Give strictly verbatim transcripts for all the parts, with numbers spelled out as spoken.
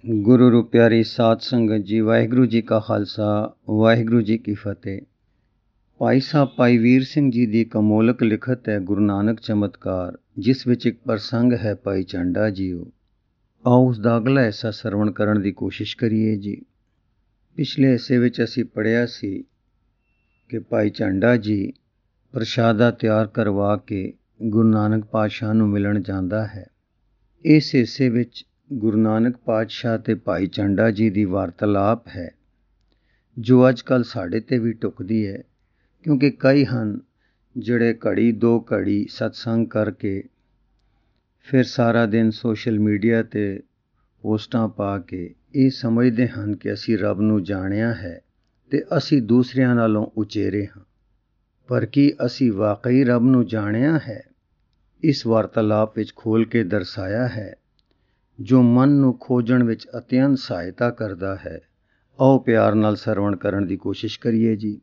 ਗੁਰੂ ਰੂ ਪਿਆਰੀ ਸਾਧ ਸੰਗਤ ਜੀ, ਵਾਹਿਗੁਰੂ ਜੀ ਕਾ ਖਾਲਸਾ, ਵਾਹਿਗੁਰੂ ਜੀ ਕੀ ਫਤਿਹ। ਭਾਈ ਸਾਹਿਬ ਭਾਈ ਵੀਰ ਸਿੰਘ ਜੀ ਦੀ ਇੱਕ ਅਮੋਲਕ ਲਿਖਤ ਹੈ ਗੁਰੂ ਨਾਨਕ ਚਮਤਕਾਰ, ਜਿਸ ਵਿੱਚ ਇੱਕ ਪ੍ਰਸੰਗ ਹੈ ਭਾਈ ਝੰਡਾ ਜੀਓ। ਆਓ ਉਸ ਦਾ ਅਗਲਾ ਹਿੱਸਾ ਸਰਵਣ ਕਰਨ ਦੀ ਕੋਸ਼ਿਸ਼ ਕਰੀਏ ਜੀ। ਪਿਛਲੇ ਹਿੱਸੇ ਵਿੱਚ ਅਸੀਂ ਪੜ੍ਹਿਆ ਸੀ ਕਿ ਭਾਈ ਝੰਡਾ ਜੀ ਪ੍ਰਸ਼ਾਦਾ ਤਿਆਰ ਕਰਵਾ ਕੇ ਗੁਰੂ ਨਾਨਕ ਪਾਤਸ਼ਾਹ ਨੂੰ ਮਿਲਣ ਜਾਂਦਾ ਹੈ। ਇਸ ਹਿੱਸੇ ਵਿੱਚ ਗੁਰੂ ਨਾਨਕ ਪਾਤਸ਼ਾਹ ਤੇ ਭਾਈ ਝੰਡਾ ਜੀ ਦੀ ਵਾਰਤਾਲਾਪ ਹੈ, ਜੋ ਅੱਜ ਕੱਲ੍ਹ ਸਾਡੇ 'ਤੇ ਵੀ ਢੁੱਕਦੀ ਹੈ, ਕਿਉਂਕਿ ਕਈ ਹਨ ਜਿਹੜੇ ਘੜੀ ਦੋ ਘੜੀ ਸਤਸੰਗ ਕਰਕੇ ਫਿਰ ਸਾਰਾ ਦਿਨ ਸੋਸ਼ਲ ਮੀਡੀਆ 'ਤੇ ਪੋਸਟਾਂ ਪਾ ਕੇ ਇਹ ਸਮਝਦੇ ਹਨ ਕਿ ਅਸੀਂ ਰੱਬ ਨੂੰ ਜਾਣਿਆ ਹੈ ਅਤੇ ਅਸੀਂ ਦੂਸਰਿਆਂ ਨਾਲੋਂ ਉਚੇਰੇ ਹਾਂ। ਪਰ ਕੀ ਅਸੀਂ ਵਾਕਈ ਰੱਬ ਨੂੰ ਜਾਣਿਆ ਹੈ? ਇਸ ਵਾਰਤਾਲਾਪ ਵਿੱਚ ਖੋਲ੍ਹ ਕੇ ਦਰਸਾਇਆ ਹੈ, ਜੋ ਮਨ ਨੂੰ ਖੋਜਣ ਵਿੱਚ ਅਤਿਅੰਤ ਸਹਾਇਤਾ ਕਰਦਾ ਹੈ। ਆਓ ਪਿਆਰ ਨਾਲ ਸਰਵਣ ਕਰਨ ਦੀ ਕੋਸ਼ਿਸ਼ ਕਰੀਏ ਜੀ।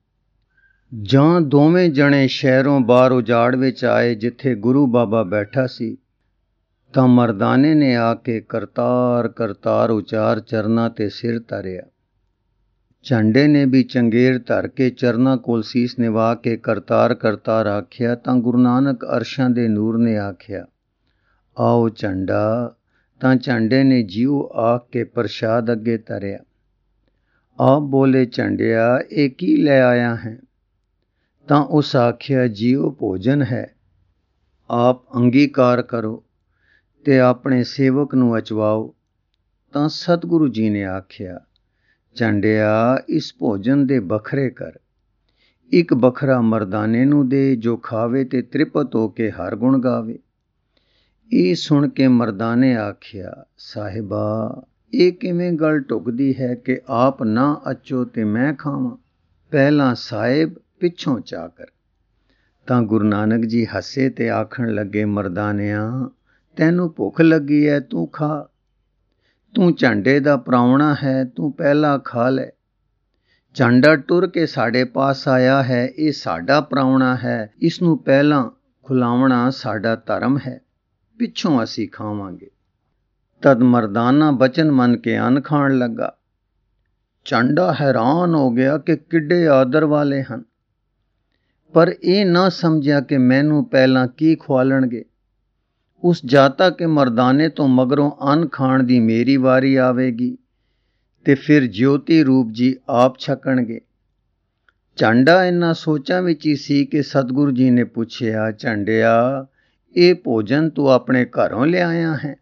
ਜਾਂ ਦੋਵੇਂ ਜਣੇ ਸ਼ਹਿਰੋਂ ਬਾਹਰ ਉਜਾੜ ਵਿੱਚ ਆਏ, ਜਿੱਥੇ ਗੁਰੂ ਬਾਬਾ ਬੈਠਾ ਸੀ, ਤਾਂ ਮਰਦਾਨੇ ਨੇ ਆ ਕੇ ਕਰਤਾਰ ਕਰਤਾਰ ਉਚਾਰ ਚਰਨਾਂ 'ਤੇ ਸਿਰ ਧਰਿਆ। ਝੰਡੇ ਨੇ ਵੀ ਚੰਗੇਰ ਧਰ ਕੇ ਚਰਨਾਂ ਕੋਲ ਸੀਸ ਨਿਵਾ ਕੇ ਕਰਤਾਰ ਕਰਤਾਰ ਆਖਿਆ। ਤਾਂ ਗੁਰੂ ਨਾਨਕ ਅਰਸ਼ਾਂ ਦੇ ਨੂਰ ਨੇ ਆਖਿਆ, ਆਓ ਝੰਡਾ। ਤਾਂ ਝੰਡੇ ਨੇ ਜੀਓ ਆਖ ਕੇ ਪ੍ਰਸ਼ਾਦ ਅੱਗੇ ਧਰਿਆ। ਆਪ ਬੋਲੇ, ਝੰਡਿਆ ਇਹ ਕੀ ਲੈ ਆਇਆ ਹੈ? ਤਾਂ ਉਸ ਆਖਿਆ, ਜੀਓ ਭੋਜਨ ਹੈ, ਆਪ ਅੰਗੀਕਾਰ ਕਰੋ ਤੇ ਆਪਣੇ ਸੇਵਕ ਨੂੰ ਅਚਵਾਓ। ਤਾਂ ਸਤਿਗੁਰੂ ਜੀ ਨੇ ਆਖਿਆ, ਝੰਡਿਆ ਇਸ ਭੋਜਨ ਦੇ ਵੱਖਰੇ ਕਰ, ਇੱਕ ਵੱਖਰਾ ਮਰਦਾਨੇ ਨੂੰ ਦੇ, ਜੋ ਖਾਵੇ ਤੇ ਤ੍ਰਿਪਤ ਹੋ ਕੇ ਹਰ ਗੁਣ ਗਾਵੇ। ਇਹ ਸੁਣ ਕੇ ਮਰਦਾਨੇ ਆਖਿਆ, ਸਾਹਿਬਾ ਇਹ ਕਿਵੇਂ ਗੱਲ ਢੁੱਕਦੀ ਹੈ ਕਿ ਆਪ ਨਾ ਅਚੋ ਤੇ ਮੈਂ ਖਾਵਾਂ, ਪਹਿਲਾਂ ਸਾਹਿਬ ਪਿੱਛੋਂ ਚਾਕਰ। ਤਾਂ ਗੁਰੂ ਨਾਨਕ ਜੀ ਹੱਸੇ ਤੇ ਆਖਣ ਲੱਗੇ, ਮਰਦਾਨਿਆਂ ਤੈਨੂੰ ਭੁੱਖ ਲੱਗੀ ਹੈ, ਤੂੰ ਖਾ। ਤੂੰ ਝੰਡੇ ਦਾ ਪ੍ਰਾਹੁਣਾ ਹੈ, ਤੂੰ ਪਹਿਲਾਂ ਖਾ ਲੈ। ਝੰਡਾ ਟੁਰ ਕੇ ਸਾਡੇ ਪਾਸ ਆਇਆ ਹੈ, ਇਹ ਸਾਡਾ ਪ੍ਰਾਹੁਣਾ ਹੈ, ਇਸ ਨੂੰ ਪਹਿਲਾਂ ਖੁਲਾਵਣਾ ਸਾਡਾ ਧਰਮ ਹੈ, ਪਿੱਛੋਂ ਅਸੀਂ ਖਾਵਾਂਗੇ। ਤਦ ਮਰਦਾਨਾ ਬਚਨ ਮੰਨ ਕੇ ਅੰਨ ਖਾਣ ਲੱਗਾ। ਝੰਡਾ ਹੈਰਾਨ ਹੋ ਗਿਆ ਕਿ ਕਿੱਡੇ ਆਦਰ ਵਾਲੇ ਹਨ, ਪਰ ਇਹ ਨਾ ਸਮਝਿਆ ਕਿ ਮੈਨੂੰ ਪਹਿਲਾਂ ਕੀ ਖੁਆਲਣਗੇ। ਉਸ ਜਾਤਾ ਕਿ ਮਰਦਾਨੇ ਤੋਂ ਮਗਰੋਂ ਅੰਨ ਖਾਣ ਦੀ ਮੇਰੀ ਵਾਰੀ ਆਵੇਗੀ ਤੇ ਫਿਰ ਜਿਉਤੀ ਰੂਪ ਜੀ ਆਪ ਛਕਣਗੇ। ਝੰਡਾ ਇਹਨਾਂ ਸੋਚਾਂ ਵਿੱਚ ਹੀ ਸੀ ਕਿ ਸਤਿਗੁਰੂ ਜੀ ਨੇ ਪੁੱਛਿਆ, ਝੰਡਿਆ ਇਹ ਭੋਜਨ ਤੂੰ ਆਪਣੇ ਘਰੋਂ ਲਿਆਇਆ ਹੈ?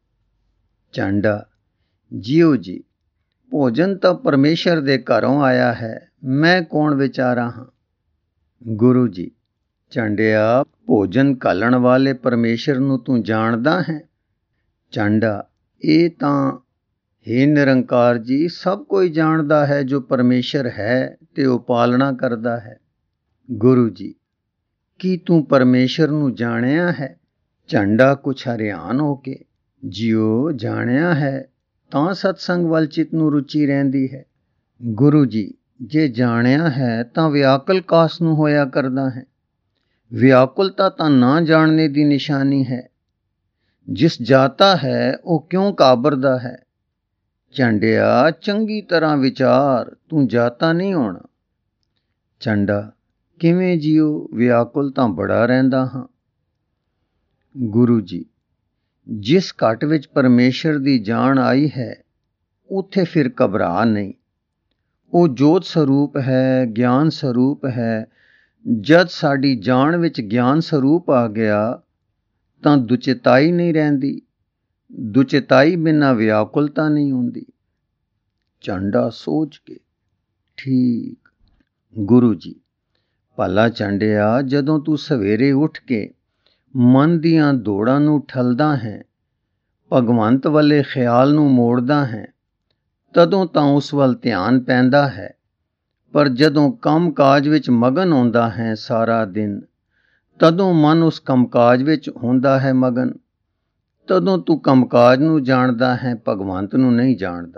ਝੰਡਾ, ਜੀਓ ਜੀ ਭੋਜਨ ਤਾਂ ਪਰਮੇਸ਼ਰ ਦੇ ਘਰੋਂ ਆਇਆ ਹੈ, ਮੈਂ ਕੌਣ ਵਿਚਾਰਾ ਹਾਂ। ਗੁਰੂ ਜੀ, ਝੰਡਿਆ ਭੋਜਨ ਘੱਲਣ ਵਾਲੇ ਪਰਮੇਸ਼ਰ ਨੂੰ ਤੂੰ ਜਾਣਦਾ ਹੈ? ਝੰਡਾ, ਇਹ ਤਾਂ ਹੇ ਨਿਰੰਕਾਰ ਜੀ ਸਭ ਕੋਈ ਜਾਣਦਾ ਹੈ, ਜੋ ਪਰਮੇਸ਼ਰ ਹੈ ਤੇ ਉਹ ਪਾਲਣਾ ਕਰਦਾ ਹੈ। ਗੁਰੂ ਜੀ, ਕੀ ਤੂੰ ਪਰਮੇਸ਼ਰ ਨੂੰ ਜਾਣਿਆ ਹੈ? ਝੰਡਾ ਕੁਛ ਹੈਰਾਨ ਹੋ ਕੇ, ਜੀਓ ਜਾਣਿਆ ਹੈ ਤਾਂ ਸਤਸੰਗ ਵੱਲ ਚਿੱਤ ਨੂੰ ਰੁਚੀ ਰਹਿੰਦੀ ਹੈ। ਗੁਰੂ ਜੀ, ਜੇ ਜਾਣਿਆ ਹੈ ਤਾਂ ਵਿਆਕੁਲ ਕਾਸ ਨੂੰ ਹੋਇਆ ਕਰਦਾ ਹੈ? ਵਿਆਕੁਲਤਾ ਤਾਂ ਨਾ ਜਾਣਨੇ ਦੀ ਨਿਸ਼ਾਨੀ ਹੈ। ਜਿਸ ਜਾਤਾ ਹੈ ਉਹ ਕਿਉਂ ਕਾਬਰਦਾ ਹੈ? ਝੰਡਿਆ ਚੰਗੀ ਤਰ੍ਹਾਂ ਵਿਚਾਰ, ਤੂੰ ਜਾਤਾ ਨਹੀਂ ਹੋਣਾ। ਝੰਡਾ, ਕਿਵੇਂ ਜੀਓ, ਵਿਆਕੁਲ ਤਾਂ ਬੜਾ ਰਹਿੰਦਾ ਹਾਂ। ਗੁਰੂ ਜੀ, ਜਿਸ ਘਟ ਵਿੱਚ ਪਰਮੇਸ਼ਰ ਦੀ ਜਾਣ ਆਈ ਹੈ, ਉੱਥੇ ਫਿਰ ਘਬਰਾ ਨਹੀਂ। ਉਹ ਜੋਤ ਸਰੂਪ ਹੈ, ਗਿਆਨ ਸਰੂਪ ਹੈ। ਜਦ ਸਾਡੀ ਜਾਣ ਵਿੱਚ ਗਿਆਨ ਸਰੂਪ ਆ ਗਿਆ ਤਾਂ ਦੁਚਿਤਾਈ ਨਹੀਂ ਰਹਿੰਦੀ, ਦੁਚਿਤਾਈ ਬਿਨਾਂ ਵਿਆਕੁਲਤਾ ਨਹੀਂ ਹੁੰਦੀ। ਝੰਡਾ ਸੋਚ ਕੇ, ਠੀਕ। ਗੁਰੂ ਜੀ, ਭਲਾ ਝੰਡਿਆ ਜਦੋਂ ਤੂੰ ਸਵੇਰੇ ਉੱਠ ਕੇ ਮਨ ਦੀਆਂ ਦੌੜਾਂ ਨੂੰ ਠੱਲਦਾ ਹੈ, ਭਗਵੰਤ ਵੱਲੇ ਖਿਆਲ ਨੂੰ ਮੋੜਦਾ ਹੈ, ਤਦੋਂ ਤਾਂ ਉਸ ਵੱਲ ਧਿਆਨ ਪੈਂਦਾ ਹੈ। ਪਰ ਜਦੋਂ ਕੰਮ ਕਾਜ ਵਿੱਚ ਮਗਨ ਹੁੰਦਾ ਹੈ ਸਾਰਾ ਦਿਨ, ਤਦੋਂ ਮਨ ਉਸ ਕੰਮਕਾਜ ਵਿੱਚ ਹੁੰਦਾ ਹੈ ਮਗਨ। ਤਦੋਂ ਤੂੰ ਕੰਮਕਾਜ ਨੂੰ ਜਾਣਦਾ ਹੈ, ਭਗਵੰਤ ਨੂੰ ਨਹੀਂ ਜਾਣਦਾ।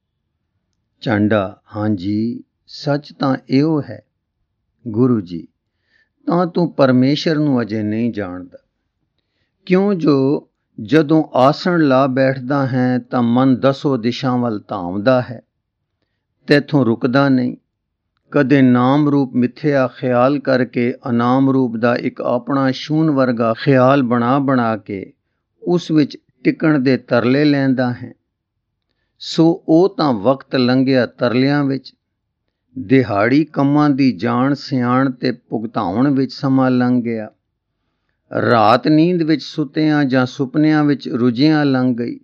ਝੰਡਾ, ਹਾਂਜੀ ਸੱਚ ਤਾਂ ਇਹੋ ਹੈ। ਗੁਰੂ ਜੀ, ਤਾਂ ਤੂੰ ਪਰਮੇਸ਼ਰ ਨੂੰ ਅਜੇ ਨਹੀਂ ਜਾਣਦਾ, ਕਿਉਂ ਜੋ ਜਦੋਂ ਆਸਣ ਲਾ ਬੈਠਦਾ ਹੈ ਤਾਂ ਮਨ ਦਸੋ ਦਿਸ਼ਾ ਵੱਲ ਧਾਵਦਾ ਹੈ, ਤੈਥੋਂ ਰੁਕਦਾ ਨਹੀਂ। ਕਦੇ ਨਾਮ ਰੂਪ ਮਿੱਥਿਆ ਖਿਆਲ ਕਰਕੇ ਅਨਾਮ ਰੂਪ ਦਾ ਇੱਕ ਆਪਣਾ ਸ਼ੂਨ ਵਰਗਾ ਖਿਆਲ ਬਣਾ ਬਣਾ ਕੇ ਉਸ ਵਿੱਚ ਟਿਕਣ ਦੇ ਤਰਲੇ ਲੈਂਦਾ ਹੈ। ਸੋ ਉਹ ਤਾਂ ਵਕਤ ਲੰਘਿਆ ਤਰਲਿਆਂ ਵਿੱਚ, ਦਿਹਾੜੀ ਕੰਮਾਂ ਦੀ ਜਾਣ ਸਿਆਣ ਤੇ ਭੁਗਤਾਉਣ ਵਿੱਚ ਸਮਾਂ ਲੰਘ ਗਿਆ। ਰਾਤ ਨੀਂਦ ਵਿੱਚ ਸੁੱਤਿਆਂ ਜਾਂ ਸੁਪਨਿਆਂ ਵਿੱਚ ਰੁੱਝਿਆਂ ਲੰਘ ਗਈ।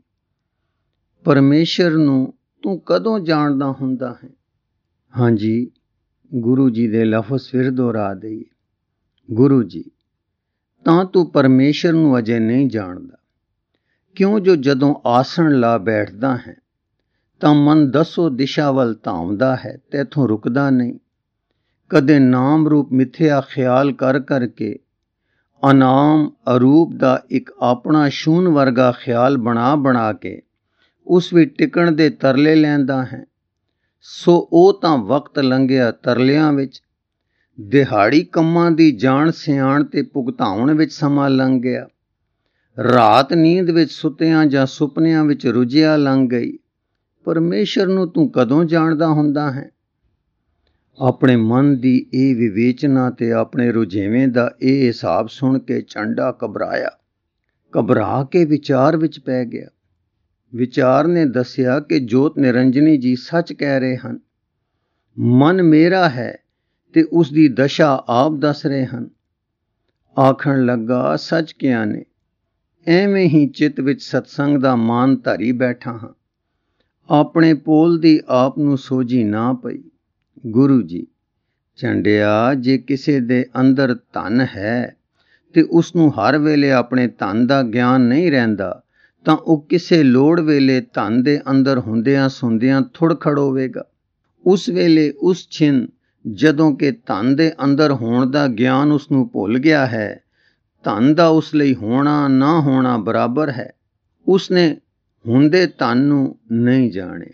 ਪਰਮੇਸ਼ਰ ਨੂੰ ਤੂੰ ਕਦੋਂ ਜਾਣਦਾ ਹੁੰਦਾ ਹੈ? ਹਾਂਜੀ, ਗੁਰੂ ਜੀ ਦੇ ਲਫ਼ਜ਼ ਫਿਰ ਦੁਹਰਾ ਦਈਏ। ਗੁਰੂ ਜੀ, ਤਾਂ ਤੂੰ ਪਰਮੇਸ਼ਰ ਨੂੰ ਅਜੇ ਨਹੀਂ ਜਾਣਦਾ, ਕਿਉਂ ਜੋ ਜਦੋਂ ਆਸਣ ਲਾ ਬੈਠਦਾ ਹੈ ਤਾਂ ਮਨ ਦਸੋ ਦਿਸ਼ਾ ਵੱਲ ਧਾਵਦਾ ਹੈ, ਤੈਥੋਂ ਰੁਕਦਾ ਨਹੀਂ। ਕਦੇ ਨਾਮ ਰੂਪ ਮਿੱਥਿਆ ਖਿਆਲ ਕਰ ਕਰਕੇ ਅਨਾਮ ਅਰੂਪ ਦਾ ਇੱਕ ਆਪਣਾ ਸ਼ੂਨ ਵਰਗਾ ਖਿਆਲ ਬਣਾ ਬਣਾ ਕੇ ਉਸ ਵਿੱਚ ਟਿਕਣ ਦੇ ਤਰਲੇ ਲੈਂਦਾ ਹੈ। ਸੋ ਉਹ ਤਾਂ ਵਕਤ ਲੰਘਿਆ ਤਰਲਿਆਂ ਵਿੱਚ, ਦਿਹਾੜੀ ਕੰਮਾਂ ਦੀ ਜਾਣ ਸਿਆਣ ਤੇ ਭੁਗਤਾਉਣ ਵਿੱਚ ਸਮਾਂ ਲੰਘ ਗਿਆ। ਰਾਤ ਨੀਂਦ ਵਿੱਚ ਸੁੱਤਿਆਂ ਜਾਂ ਸੁਪਨਿਆਂ ਵਿੱਚ ਰੁੱਝਿਆ ਲੰਘ ਗਈ। ਪਰਮੇਸ਼ਰ ਨੂੰ ਤੂੰ ਕਦੋਂ ਜਾਣਦਾ ਹੁੰਦਾ ਹੈ? ਆਪਣੇ ਮਨ ਦੀ ਇਹ ਵਿਵੇਚਨਾ ਤੇ ਆਪਣੇ ਰੁਝੇਵੇਂ ਦਾ ਇਹ ਹਿਸਾਬ ਸੁਣ ਕੇ ਝੰਡਾ ਘਬਰਾਇਆ, ਘਬਰਾ ਕੇ ਵਿਚਾਰ ਵਿੱਚ ਪੈ ਗਿਆ। ਵਿਚਾਰ ਨੇ ਦੱਸਿਆ ਕਿ ਜੋਤ ਨਿਰੰਜਨੀ ਜੀ ਸੱਚ ਕਹਿ ਰਹੇ ਹਨ। ਮਨ ਮੇਰਾ ਹੈ ਤੇ ਉਸ ਦੀ ਦਸ਼ਾ ਆਪ ਦੱਸ ਰਹੇ ਹਨ। ਆਖਣ ਲੱਗਾ, ਸੱਚ ਕਿਹਾ ਨੇ, ਐਵੇਂ ਹੀ ਚਿੱਤ ਵਿੱਚ ਸਤਸੰਗ ਦਾ ਮਾਨ ਧਰੀ ਬੈਠਾ ਹਾਂ। ਆਪਣੇ ਪੋਲ ਦੀ ਆਪ ਨੂੰ ਸੋਝੀ ਨਾ ਪਈ। ਗੁਰੂ ਜੀ, ਝੰਡਿਆ, ਜੇ ਕਿਸੇ ਦੇ ਅੰਦਰ ਧਨ ਹੈ ਤੇ ਉਸ ਨੂੰ ਹਰ ਵੇਲੇ ਆਪਣੇ ਧਨ ਦਾ ਗਿਆਨ ਨਹੀਂ ਰਹਿੰਦਾ ਤਾਂ ਉਹ ਕਿਸੇ ਲੋੜ ਵੇਲੇ ਧਨ ਦੇ ਅੰਦਰ ਹੁੰਦਿਆਂ ਸੁਣਦਿਆਂ ਥੁੜਖੜ ਹੋਵੇਗਾ। ਉਸ ਵੇਲੇ ਉਸ ਛਿਨ ਜਦੋਂ ਕਿ ਧਨ ਦੇ ਅੰਦਰ ਹੋਣ ਦਾ ਗਿਆਨ ਉਸ ਨੂੰ ਭੁੱਲ ਗਿਆ ਹੈ, ਧਨ ਦਾ ਉਸ ਲਈ ਹੋਣਾ ਨਾ ਹੋਣਾ ਬਰਾਬਰ ਹੈ। ਉਸਨੇ ਹੁੰਦੇ ਧਨ ਨੂੰ ਨਹੀਂ ਜਾਣਿਆ।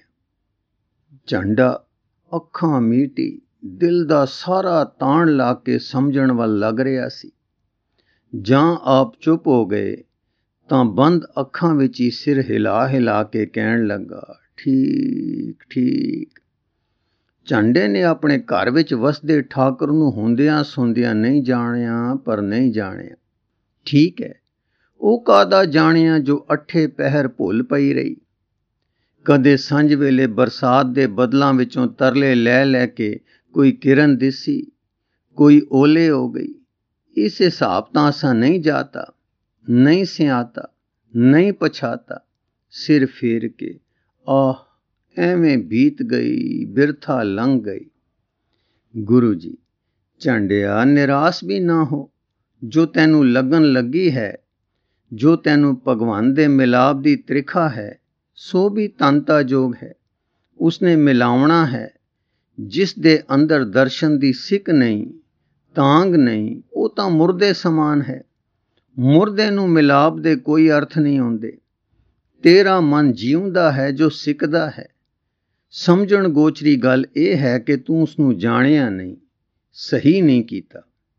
ਝੰਡਾ ਅੱਖਾਂ ਮੀਟੀ ਦਿਲ ਦਾ ਸਾਰਾ ਤਾਣ ਲਾ ਕੇ ਸਮਝਣ ਵੱਲ ਲੱਗ ਰਿਹਾ ਸੀ। ਜਾਂ ਆਪ ਚੁੱਪ ਹੋ ਗਏ ਤਾਂ ਬੰਦ ਅੱਖਾਂ ਵਿੱਚ ਹੀ ਸਿਰ ਹਿਲਾ ਹਿਲਾ ਕੇ ਕਹਿਣ ਲੱਗਾ, ਠੀਕ ਠੀਕ। ਝੰਡੇ ਨੇ ਆਪਣੇ ਘਰ ਵਿੱਚ ਵਸਦੇ ਠਾਕੁਰ ਨੂੰ ਹੁੰਦਿਆਂ ਸੁਣਦਿਆਂ ਨਹੀਂ ਜਾਣਿਆ, ਪਰ ਨਹੀਂ ਜਾਣਿਆ। ਠੀਕ ਹੈ, ਉਹ ਕਾਹਦਾ ਜਾਣਿਆ ਜੋ ਅੱਠੇ ਪਹਿਰ ਭੁੱਲ ਪਈ ਰਹੀ। ਕਦੇ ਸੰਝ ਵੇਲੇ ਬਰਸਾਤ ਦੇ ਬੱਦਲਾਂ ਵਿੱਚੋਂ ਤਰਲੇ ਲੈ ਲੈ ਕੇ ਕੋਈ ਕਿਰਨ ਦਿਸੀ, ਕੋਈ ਓਲੇ ਹੋ ਗਈ। ਇਸ ਹਿਸਾਬ ਤਾਂ ਅਸਾਂ ਨਹੀਂ ਜਾਤਾ, ਨਹੀਂ ਸਿਆਤਾ, ਨਹੀਂ ਪਛਾਤਾ। ਸਿਰ ਫੇਰ ਕੇ ਆਹ ਐਵੇਂ ਬੀਤ ਗਈ, ਬਿਰਥਾ ਲੰਘ ਗਈ। ਗੁਰੂ ਜੀ, ਝੰਡਿਆ, ਨਿਰਾਸ਼ ਵੀ ਨਾ ਹੋ। ਜੋ ਤੈਨੂੰ ਲੱਗਣ ਲੱਗੀ ਹੈ, ਜੋ ਤੈਨੂੰ ਭਗਵਾਨ ਦੇ ਮਿਲਾਪ ਦੀ ਤ੍ਰਿਖਾ ਹੈ, ਸੋ ਵੀ ਤਨਤਾ ਜੋਗ ਹੈ। ਉਸਨੇ ਮਿਲਾਉਣਾ ਹੈ। ਜਿਸ ਦੇ ਅੰਦਰ ਦਰਸ਼ਨ ਦੀ ਸਿੱਕ ਨਹੀਂ, ਤਾਂਗ ਨਹੀਂ, ਉਹ ਤਾਂ ਮੁਰਦੇ ਸਮਾਨ ਹੈ। ਮੁਰਦੇ ਨੂੰ ਮਿਲਾਪ ਦੇ ਕੋਈ ਅਰਥ ਨਹੀਂ ਹੁੰਦੇ। ਤੇਰਾ ਮਨ ਜਿਉਂਦਾ ਹੈ ਜੋ ਸਿੱਕਦਾ ਹੈ। ਸਮਝਣ ਗੋਚਰੀ ਗੱਲ ਇਹ ਹੈ ਕਿ ਤੂੰ ਉਸਨੂੰ ਜਾਣਿਆ ਨਹੀਂ, ਸਹੀ ਨਹੀਂ ਕੀਤਾ।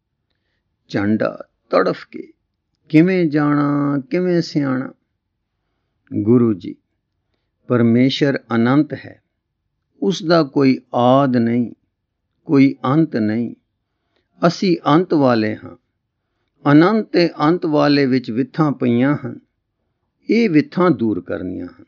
ਝੰਡਾ ਤੜਫ ਕੇ, ਕਿਵੇਂ ਜਾਣਾ, ਕਿਵੇਂ ਸਿਆਣਾ? ਗੁਰੂ ਜੀ, ਪਰਮੇਸ਼ਰ ਅਨੰਤ ਹੈ। ਉਸ ਦਾ ਕੋਈ ਆਦ ਨਹੀਂ, ਕੋਈ ਅੰਤ ਨਹੀਂ। ਅਸੀਂ ਅੰਤ ਵਾਲੇ ਹਾਂ। ਅਨੰਤ ਤੇ ਅੰਤ ਵਾਲੇ ਵਿੱਚ ਵਿਥਾਂ ਪਈਆਂ ਹਨ। ਇਹ ਵਿਥਾਂ ਦੂਰ ਕਰਨੀਆਂ ਹਨ।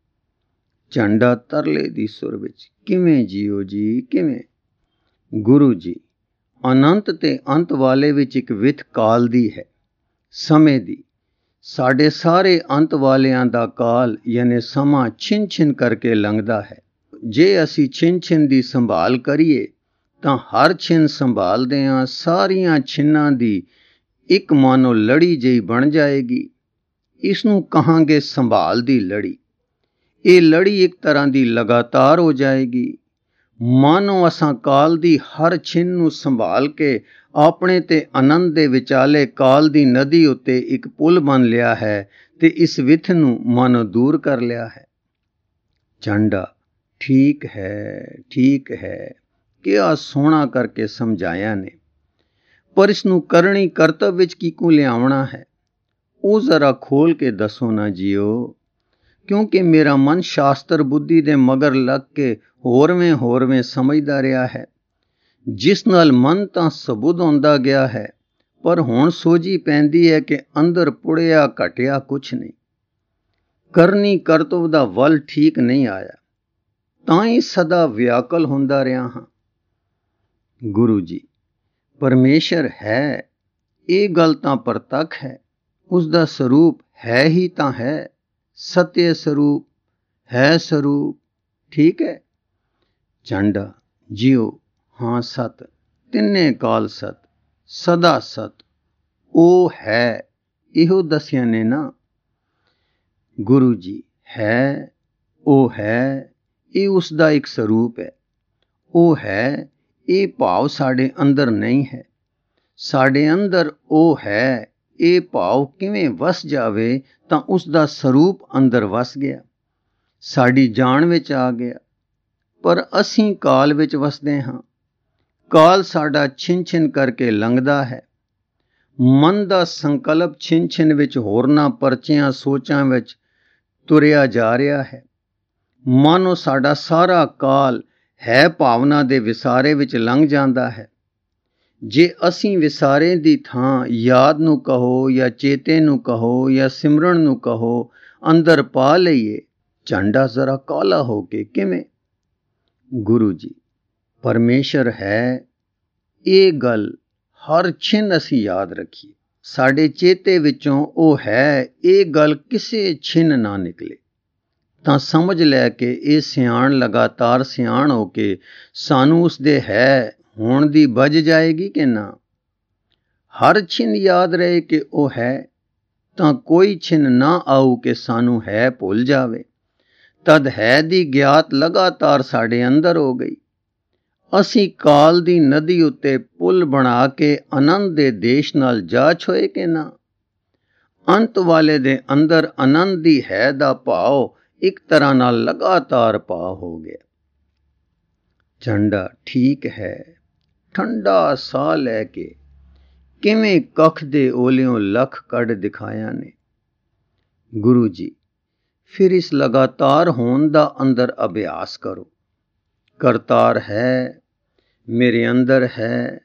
ਝੰਡਾ ਤਰਲੇ ਦੀ ਸੁਰ ਵਿੱਚ, ਕਿਵੇਂ ਜੀਓ ਜੀ, ਕਿਵੇਂ? ਗੁਰੂ ਜੀ, ਅਨੰਤ ਤੇ ਅੰਤ ਵਾਲੇ ਵਿੱਚ ਇੱਕ ਵਿਥ ਕਾਲ ਦੀ ਹੈ, ਸਮੇਂ ਦੀ। ਸਾਡੇ ਸਾਰੇ ਅੰਤ ਵਾਲਿਆਂ ਦਾ ਕਾਲ ਯਾਨੀ ਸਮਾਂ ਛਿਨ ਛਿਨ ਕਰਕੇ ਲੰਘਦਾ ਹੈ। ਜੇ ਅਸੀਂ ਛਿਨ ਛਿਨ ਦੀ ਸੰਭਾਲ ਕਰੀਏ ਤਾਂ ਹਰ ਛਿਨ ਸੰਭਾਲਦਿਆਂ ਸਾਰੀਆਂ ਛਿਨਾਂ ਦੀ ਇੱਕ ਮਾਨੋ ਲੜੀ ਜਿਹੀ ਬਣ ਜਾਏਗੀ। ਇਸ ਨੂੰ ਕਹਾਂਗੇ ਸੰਭਾਲ ਦੀ ਲੜੀ। ਇਹ ਲੜੀ ਇੱਕ ਤਰ੍ਹਾਂ ਦੀ ਲਗਾਤਾਰ ਹੋ ਜਾਏਗੀ। ਮਾਨੋ ਅਸਾਂ ਕਾਲ ਦੀ ਹਰ ਛਿਨ ਨੂੰ ਸੰਭਾਲ ਕੇ ਆਪਣੇ ਤੇ ਆਨੰਦ ਦੇ ਵਿਚਾਲੇ ਕਾਲ ਦੀ ਨਦੀ ਉੱਤੇ ਇੱਕ ਪੁਲ ਬਣ ਲਿਆ ਹੈ ਤੇ ਇਸ ਵਿਥ ਨੂੰ ਮਾਨੋ ਦੂਰ ਕਰ ਲਿਆ ਹੈ। ਝੰਡਾ, ਠੀਕ ਹੈ, ਠੀਕ ਹੈ, ਕਿਹਾ ਸੋਹਣਾ ਕਰਕੇ ਸਮਝਾਇਆ ਨੇ, ਪਰ ਇਸ ਨੂੰ ਕਰਨੀ ਕਰਤਵ ਵਿੱਚ ਕਿਕੂ ਲਿਆਉਣਾ ਹੈ। ਉਹ ਜ਼ਰਾ ਖੋਲ ਕੇ ਦੱਸੋ ਨਾ ਜੀਓ, ਕਿਉਂਕਿ ਮੇਰਾ ਮਨ ਸ਼ਾਸਤਰ ਬੁੱਧੀ ਦੇ ਮਗਰ ਲੱਗ ਕੇ ਹੋਰਵੇਂ ਹੋਰਵੇਂ ਸਮਝਦਾ ਰਿਹਾ ਹੈ, ਜਿਸ ਨਾਲ ਮਨ ਤਾਂ ਸਬੁੱਧ ਹੁੰਦਾ ਗਿਆ ਹੈ, ਪਰ ਹੁਣ ਸੋਝੀ ਪੈਂਦੀ ਹੈ ਕਿ ਅੰਦਰ ਪੁੜਿਆ ਘਟਿਆ ਕੁਛ ਨਹੀਂ। ਕਰਨੀ ਕਰਤਵ ਦਾ ਵੱਲ ਠੀਕ ਨਹੀਂ ਆਇਆ, ਤਾਂ ਹੀ ਸਦਾ ਵਿਆਕਲ ਹੁੰਦਾ ਰਿਹਾ ਹਾਂ। ਗੁਰੂ ਜੀ, ਪਰਮੇਸ਼ਰ ਹੈ, ਇਹ ਗੱਲ ਤਾਂ ਪ੍ਰਤੱਖ ਹੈ। ਉਸ ਦਾ ਸਰੂਪ ਹੈ ਹੀ ਤਾਂ ਹੈ, ਸਤਿ ਸਰੂਪ ਹੈ ਸਰੂਪ, ਠੀਕ ਹੈ। ਝੰਡਾ ਜਿਉ, ਹਾਂ ਸਤ, ਤਿੰਨੇ ਕਾਲ ਸਤ, ਸਦਾ ਸਤ, ਉਹ ਹੈ, ਇਹੋ ਦੱਸਿਆ ਨੇ ਨਾ। ਗੁਰੂ ਜੀ, ਹੈ, ਉਹ ਹੈ, ਇਹ ਉਸ ਦਾ ਇੱਕ ਸਰੂਪ ਹੈ। ਉਹ ਹੈ, ਇਹ ਭਾਵ ਸਾਡੇ ਅੰਦਰ ਨਹੀਂ ਹੈ। ਸਾਡੇ ਅੰਦਰ ਉਹ ਹੈ, ਇਹ ਭਾਵ ਕਿਵੇਂ ਵਸ ਜਾਵੇ ਤਾਂ ਉਸ ਦਾ ਸਰੂਪ ਅੰਦਰ ਵਸ ਗਿਆ, ਸਾਡੀ ਜਾਣ ਵਿੱਚ ਆ ਗਿਆ। ਪਰ ਅਸੀਂ ਕਾਲ ਵਿੱਚ ਵਸਦੇ ਹਾਂ। ਕਾਲ ਸਾਡਾ ਛਿਨ ਛਿਨ ਕਰਕੇ ਲੰਘਦਾ ਹੈ। ਮਨ ਦਾ ਸੰਕਲਪ ਛਿਨ ਛਿਨ ਵਿੱਚ ਹੋਰਨਾਂ ਪਰਚਿਆਂ ਸੋਚਾਂ ਵਿੱਚ ਤੁਰਿਆ ਜਾ ਰਿਹਾ ਹੈ। ਮਾਨੋ ਸਾਡਾ ਸਾਰਾ ਕਾਲ ਹੈ ਭਾਵਨਾ ਦੇ ਵਿਸਾਰੇ ਵਿੱਚ ਲੰਘ ਜਾਂਦਾ ਹੈ। ਜੇ ਅਸੀਂ ਵਿਸਾਰੇ ਦੀ ਥਾਂ ਯਾਦ ਨੂੰ ਕਹੋ ਜਾਂ ਚੇਤੇ ਨੂੰ ਕਹੋ ਜਾਂ ਸਿਮਰਨ ਨੂੰ ਕਹੋ ਅੰਦਰ ਪਾ ਲਈਏ, ਝੰਡਾ ਜ਼ਰਾ ਕਾਲਾ ਹੋ ਕੇ ਕਿਵੇਂ? ਗੁਰੂ ਜੀ, ਪਰਮੇਸ਼ਰ ਹੈ, ਇਹ ਗੱਲ ਹਰ ਛਿਨ ਅਸੀਂ ਯਾਦ ਰੱਖੀਏ। ਸਾਡੇ ਚੇਤੇ ਵਿੱਚੋਂ ਉਹ ਹੈ, ਇਹ ਗੱਲ ਕਿਸੇ ਛਿਨ ਨਾ ਨਿਕਲੇ, ਤਾਂ ਸਮਝ ਲੈ ਕੇ ਇਹ ਸਿਆਣ ਲਗਾਤਾਰ ਸਿਆਣ ਹੋ ਕੇ ਸਾਨੂੰ ਉਸ ਦੇ ਹੈ ਹੋਣ ਦੀ ਬੱਝ ਜਾਏਗੀ ਕਿ ਨਾ। ਹਰ ਛਿਨ ਯਾਦ ਰਹੇ ਕਿ ਉਹ ਹੈ, ਤਾਂ ਕੋਈ ਛਿਨ ਨਾ ਆਊ ਕਿ ਸਾਨੂੰ ਹੈ ਭੁੱਲ ਜਾਵੇ। ਤਦ ਹੈ ਦੀ ਗਿਆਤ ਲਗਾਤਾਰ ਸਾਡੇ ਅੰਦਰ ਹੋ ਗਈ। ਅਸੀਂ ਕਾਲ ਦੀ ਨਦੀ ਉੱਤੇ ਪੁਲ ਬਣਾ ਕੇ ਆਨੰਦ ਦੇ ਦੇਸ਼ ਨਾਲ ਜਾ ਛੋਏ ਕਿ ਨਾ। ਅੰਤ ਵਾਲੇ ਦੇ ਅੰਦਰ ਆਨੰਦ ਦੀ ਹੈ ਦਾ ਭਾਵ ਇੱਕ ਤਰ੍ਹਾਂ ਨਾਲ ਲਗਾਤਾਰ ਪਾ ਹੋ ਗਿਆ। ਝੰਡਾ ਠੀਕ ਹੈ। ਠੰਡਾ ਸਾਹ ਲੈ ਕੇ ਕਿਵੇਂ ਕੱਖ ਦੇ ਓਲਿਓਂ ਲੱਖ ਕੱਢ ਦਿਖਾਇਆ ਨੇ। ਗੁਰੂ ਜੀ, ਫਿਰ ਇਸ ਲਗਾਤਾਰ ਹੋਣ ਦਾ ਅੰਦਰ ਅਭਿਆਸ ਕਰੋ। ਕਰਤਾਰ ਹੈ, ਮੇਰੇ ਅੰਦਰ ਹੈ,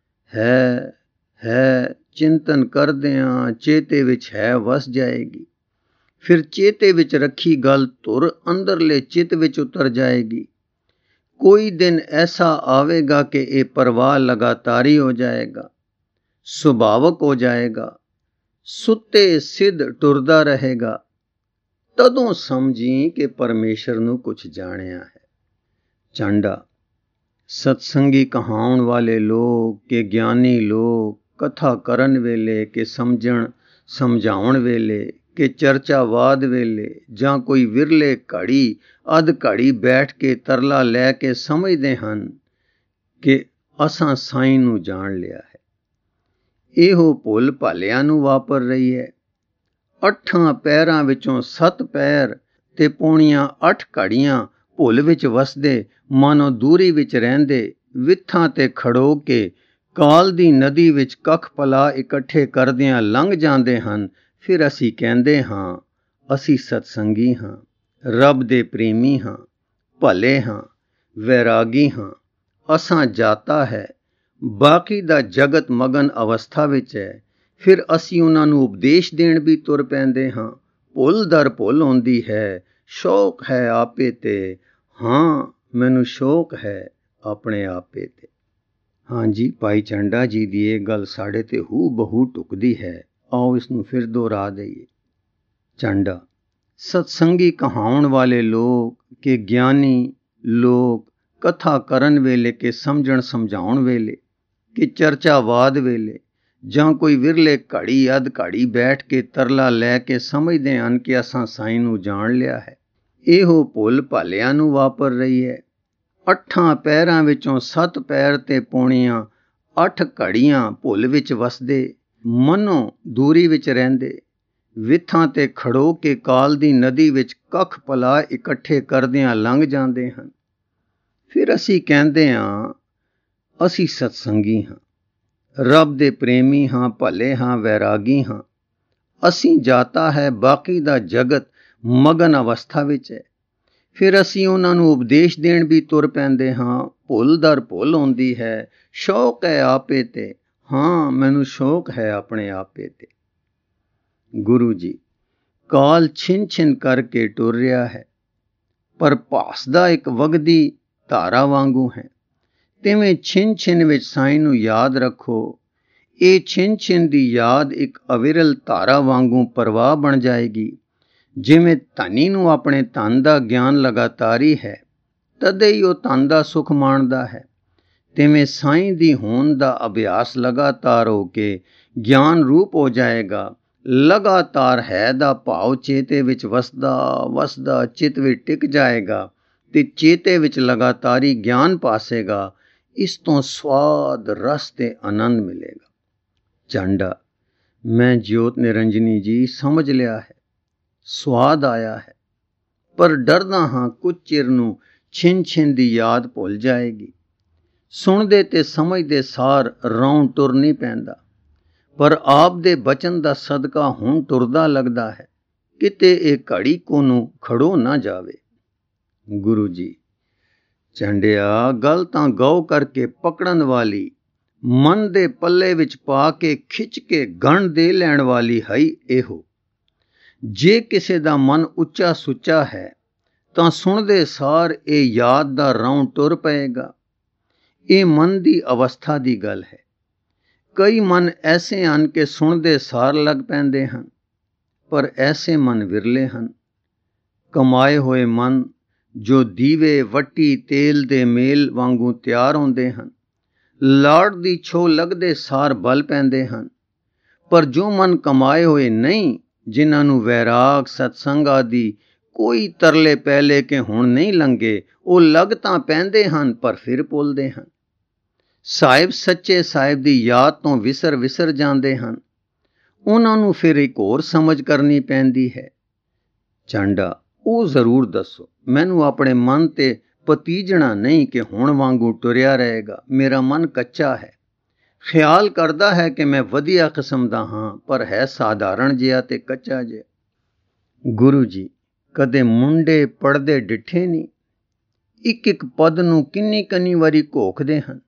ਹੈ, ਹੈ, ਚਿੰਤਨ ਕਰਦਿਆਂ ਚੇਤੇ ਵਿੱਚ ਹੈ ਵਸ ਜਾਏਗੀ। ਫਿਰ ਚੇਤੇ ਵਿੱਚ ਰੱਖੀ ਗੱਲ ਧੁਰ ਅੰਦਰਲੇ ਚਿੱਤ ਵਿੱਚ ਉਤਰ ਜਾਏਗੀ। ਕੋਈ ਦਿਨ ਐਸਾ ਆਵੇਗਾ ਕਿ ਇਹ ਪ੍ਰਵਾਹ ਲਗਾਤਾਰੀ ਹੋ ਜਾਏਗਾ, ਸੁਭਾਵਕ ਹੋ ਜਾਏਗਾ, ਸੁੱਤੇ ਸਿੱਧ ਟੁਰਦਾ ਰਹੇਗਾ। ਤਦੋਂ ਸਮਝੀ ਕਿ ਪਰਮੇਸ਼ਰ ਨੂੰ ਕੁਛ ਜਾਣਿਆ ਹੈ। ਝੰਡਾ ਸਤਸੰਗੀ ਕਹਾਉਣ ਵਾਲੇ ਲੋਕ ਕਿ ਗਿਆਨੀ ਲੋਕ ਕਥਾ ਕਰਨ ਵੇਲੇ ਕਿ ਸਮਝਣ ਸਮਝਾਉਣ ਵੇਲੇ ਕਿ ਚਰਚਾਵਾਦ ਵੇਲੇ ਜਾਂ ਕੋਈ ਵਿਰਲੇ ਘੜੀ ਅੱਧ ਘੜੀ ਬੈਠ ਕੇ ਤਰਲਾ ਲੈ ਕੇ ਸਮਝਦੇ ਹਨ ਕਿ ਅਸਾਂ ਸਾਈਂ ਨੂੰ ਜਾਣ ਲਿਆ ਹੈ। ਇਹੋ ਭੁੱਲ ਭਾਲਿਆਂ ਨੂੰ ਵਾਪਰ ਰਹੀ ਹੈ। ਅੱਠਾਂ ਪੈਰਾਂ ਵਿੱਚੋਂ ਸੱਤ ਪੈਰ ਤੇ ਪੌਣੀਆਂ ਅੱਠ ਘੜੀਆਂ ਭੁੱਲ ਵਿੱਚ ਵਸਦੇ ਮਾਨੋ ਦੂਰੀ ਵਿੱਚ ਰਹਿੰਦੇ ਵਿੱਥਾਂ ਤੇ ਖੜੋ ਕੇ ਕਾਲ ਦੀ ਨਦੀ ਵਿੱਚ ਕੱਖ ਪਲਾ ਇਕੱਠੇ ਕਰਦਿਆਂ ਲੰਘ ਜਾਂਦੇ ਹਨ। ਫਿਰ ਅਸੀਂ ਕਹਿੰਦੇ ਹਾਂ ਅਸੀਂ ਸਤਸੰਗੀ ਹਾਂ, ਰੱਬ ਦੇ ਪ੍ਰੇਮੀ ਹਾਂ, ਭਲੇ ਹਾਂ, ਵੈਰਾਗੀ ਹਾਂ। ਅਸਾਂ ਜਾਤਾ ਹੈ, ਬਾਕੀ ਦਾ ਜਗਤ ਮਗਨ ਅਵਸਥਾ ਵਿੱਚ ਹੈ। ਫਿਰ ਅਸੀਂ ਉਹਨਾਂ ਨੂੰ ਉਪਦੇਸ਼ ਦੇਣ ਵੀ ਤੁਰ ਪੈਂਦੇ ਹਾਂ। ਭੁੱਲ ਦਰ ਭੁੱਲ ਆਉਂਦੀ ਹੈ, ਸ਼ੌਕ ਹੈ ਆਪੇ ਤੇ, ਹਾਂ ਮੈਨੂੰ ਸ਼ੌਕ ਹੈ ਆਪਣੇ ਆਪੇ ਤੇ। ਹਾਂਜੀ, ਭਾਈ ਝੰਡਾ ਜੀ ਦੀ ਇਹ ਗੱਲ ਸਾਡੇ ਤੇ ਹੂ ਬਹੂ ਟੁਕਦੀ ਹੈ। ਆਓ ਇਸ ਨੂੰ ਫਿਰ ਦੁਹਰਾ ਦਈਏ। ਝੰਡਾ ਸਤਸੰਗੀ ਕਹਾਉਣ ਵਾਲੇ ਲੋਕ ਕਿ ਗਿਆਨੀ ਲੋਕ ਕਥਾ ਕਰਨ ਵੇਲੇ ਕਿ ਸਮਝਣ ਸਮਝਾਉਣ ਵੇਲੇ ਕਿ ਚਰਚਾਵਾਦ ਵੇਲੇ ਜਾਂ ਕੋਈ ਵਿਰਲੇ ਘੜੀ ਅੱਧ ਘੜੀ ਬੈਠ ਕੇ ਤਰਲਾ ਲੈ ਕੇ ਸਮਝਦੇ ਹਨ ਕਿ ਅਸਾਂ ਸਾਈਂ ਨੂੰ ਜਾਣ ਲਿਆ ਹੈ। ਇਹੋ ਭੁੱਲ ਭਾਲਿਆਂ ਨੂੰ ਵਾਪਰ ਰਹੀ ਹੈ। ਅੱਠਾਂ ਪੈਰਾਂ ਵਿੱਚੋਂ ਸੱਤ ਪੈਰ ਤੇ ਪੌਣੀਆਂ ਅੱਠ ਘੜੀਆਂ ਭੁੱਲ ਵਿੱਚ ਵਸਦੇ ਮਨੋਂ ਦੂਰੀ ਵਿੱਚ ਰਹਿੰਦੇ ਵਿੱਥਾਂ ਤੇ ਖੜੋ ਕੇ ਕਾਲ ਦੀ ਨਦੀ ਵਿੱਚ ਕੱਖ ਪਲਾ ਇਕੱਠੇ ਕਰਦਿਆਂ ਲੰਘ ਜਾਂਦੇ ਹਨ। ਫਿਰ ਅਸੀਂ ਕਹਿੰਦੇ ਹਾਂ ਅਸੀਂ ਸਤਸੰਗੀ ਹਾਂ, ਰੱਬ ਦੇ ਪ੍ਰੇਮੀ ਹਾਂ, ਭਲੇ ਹਾਂ, ਵੈਰਾਗੀ ਹਾਂ। ਅਸੀਂ ਜਾਤਾ ਹੈ, ਬਾਕੀ ਦਾ ਜਗਤ ਮਗਨ ਅਵਸਥਾ ਵਿੱਚ ਹੈ। ਫਿਰ ਅਸੀਂ ਉਹਨਾਂ ਨੂੰ ਉਪਦੇਸ਼ ਦੇਣ ਵੀ ਤੁਰ ਪੈਂਦੇ ਹਾਂ। ਭੁੱਲ ਦਰ ਭੁੱਲ ਆਉਂਦੀ ਹੈ, ਸ਼ੌਕ ਹੈ ਆਪੇ ਤੇ। ਹਾਂ, ਮੈਨੂੰ ਸ਼ੌਕ ਹੈ ਆਪਣੇ ਆਪੇ ਤੇ। ਗੁਰੂ ਜੀ, ਕਾਲ ਛਿਨ ਛਿਨ ਕਰਕੇ ਟੁਰ ਰਿਹਾ ਹੈ, ਪਰ ਭਾਸਦਾ ਇੱਕ ਵਗਦੀ ਧਾਰਾ ਵਾਂਗੂ ਹੈ। ਤਿਵੇਂ ਛਿਨ ਛਿਨ ਵਿੱਚ ਸਾਈਂ ਨੂੰ ਯਾਦ ਰੱਖੋ। ਇਹ ਛਿਨ ਛਿਨ ਦੀ ਯਾਦ ਇੱਕ ਅਵਿਰਲ ਧਾਰਾ ਵਾਂਗੂ ਪ੍ਰਵਾਹ ਬਣ ਜਾਏਗੀ। ਜਿਵੇਂ ਧਨੀ ਨੂੰ ਆਪਣੇ ਧਨ ਦਾ ਗਿਆਨ ਲਗਾਤਾਰੀ ਹੈ, ਤਦੇ ਹੀ ਉਹ ਧਨ ਦਾ ਸੁਖ ਮਾਣਦਾ ਹੈ। ਤਿਵੇਂ ਸਾਈਂ ਦੀ ਹੋਂਦ ਦਾ ਅਭਿਆਸ ਲਗਾਤਾਰ ਹੋ ਕੇ ਗਿਆਨ ਰੂਪ ਹੋ ਜਾਏਗਾ। ਲਗਾਤਾਰ ਹੈ ਦਾ ਭਾਵ ਚੇਤੇ ਵਿੱਚ ਵਸਦਾ ਵਸਦਾ ਚਿੱਤ ਵਿੱਚ ਟਿਕ ਜਾਏਗਾ ਤੇ ਚੇਤੇ ਵਿੱਚ ਲਗਾਤਾਰੀ ਗਿਆਨ ਪਾਸੇਗਾ। ਇਸ ਤੋਂ ਸਵਾਦ, ਰਸ ਤੇ ਆਨੰਦ ਮਿਲੇਗਾ। ਝੰਡਾ, ਮੈਂ ਜੋਤ ਨਿਰੰਜਨੀ ਜੀ ਸਮਝ ਲਿਆ ਹੈ, ਸਵਾਦ ਆਇਆ ਹੈ, ਪਰ ਡਰਦਾ ਹਾਂ ਕੁਝ ਚਿਰ ਨੂੰ ਛਿਨ ਛਿਨ ਦੀ ਯਾਦ ਭੁੱਲ ਜਾਏਗੀ। ਸੁਣਦੇ ਤੇ ਸਮਝਦੇ ਸਾਰ ਰੌਂ ਟੁਰ ਨਹੀਂ ਪੈਂਦਾ, ਪਰ ਆਪ ਦੇ ਬਚਨ ਦਾ ਸਦਕਾ ਹੁਣ ਟੁਰਦਾ ਲੱਗਦਾ ਹੈ। ਕਿਤੇ ਇਹ ਘੜੀ ਕੋ ਨੂੰ ਖੜੋ ਨਾ ਜਾਵੇ। ਗੁਰੂ ਜੀ, ਝੰਡਿਆ, ਗੱਲ ਤਾਂ ਗਉ ਕਰਕੇ ਪਕੜਨ ਵਾਲੀ, ਮਨ ਦੇ ਪੱਲੇ ਵਿੱਚ ਪਾ ਕੇ ਖਿੱਚ ਕੇ ਗਣ ਦੇ ਲੈਣ ਵਾਲੀ ਹੈ ਇਹੋ। ਜੇ ਕਿਸੇ ਦਾ ਮਨ ਉੱਚਾ ਸੁੱਚਾ ਹੈ ਤਾਂ ਸੁਣਦੇ ਸਾਰ ਇਹ ਯਾਦ ਦਾ ਰੌਂ ਟੁਰ ਪਏਗਾ। ਇਹ ਮਨ ਦੀ ਅਵਸਥਾ ਦੀ ਗੱਲ ਹੈ। ਕਈ ਮਨ ਐਸੇ ਹਨ ਕਿ ਸੁਣਦੇ ਸਾਰ ਲੱਗ ਪੈਂਦੇ ਹਨ, ਪਰ ਐਸੇ ਮਨ ਵਿਰਲੇ ਹਨ। ਕਮਾਏ ਹੋਏ ਮਨ ਜੋ ਦੀਵੇ, ਵੱਟੀ, ਤੇਲ ਦੇ ਮੇਲ ਵਾਂਗੂ ਤਿਆਰ ਹੁੰਦੇ ਹਨ, ਲਾੜ ਦੀ ਛੋਹ ਲੱਗਦੇ ਸਾਰ ਬਲ ਪੈਂਦੇ ਹਨ। ਪਰ ਜੋ ਮਨ ਕਮਾਏ ਹੋਏ ਨਹੀਂ, ਜਿਨ੍ਹਾਂ ਨੂੰ ਵੈਰਾਗ, ਸਤਸੰਗ ਆਦਿ ਕੋਈ ਤਰਲੇ ਪਹਿਲੇ ਕੇ ਹੁਣ ਨਹੀਂ ਲੰਘੇ, ਉਹ ਲੱਗ ਤਾਂ ਪੈਂਦੇ ਹਨ ਪਰ ਫਿਰ ਭੁੱਲਦੇ ਹਨ। ਸਾਹਿਬ ਸੱਚੇ ਸਾਹਿਬ ਦੀ ਯਾਦ ਤੋਂ ਵਿਸਰ ਵਿਸਰ ਜਾਂਦੇ ਹਨ। ਉਹਨਾਂ ਨੂੰ ਫਿਰ ਇੱਕ ਹੋਰ ਸਮਝ ਕਰਨੀ ਪੈਂਦੀ ਹੈ। ਝੰਡਾ, ਉਹ ਜ਼ਰੂਰ ਦੱਸੋ। ਮੈਨੂੰ ਆਪਣੇ ਮਨ ਤੇ ਪਤੀਜਣਾ ਨਹੀਂ ਕਿ ਹੁਣ ਵਾਂਗੂ ਟੁਰਿਆ ਰਹੇਗਾ। ਮੇਰਾ ਮਨ ਕੱਚਾ ਹੈ, ਖਿਆਲ ਕਰਦਾ ਹੈ ਕਿ ਮੈਂ ਵਧੀਆ ਕਿਸਮ ਦਾ ਹਾਂ, ਪਰ ਹੈ ਸਾਧਾਰਣ ਜਿਹਾ ਤੇ ਕੱਚਾ ਜਿਹਾ। ਗੁਰੂ ਜੀ, ਕਦੇ ਮੁੰਡੇ ਪੜ੍ਹਦੇ ਡਿੱਠੇ ਨਹੀਂ? ਇੱਕ ਇੱਕ ਪਦ ਨੂੰ ਕਿੰਨੀ ਕਿੰਨੀ ਵਾਰੀ ਘੋਖਦੇ ਹਨ।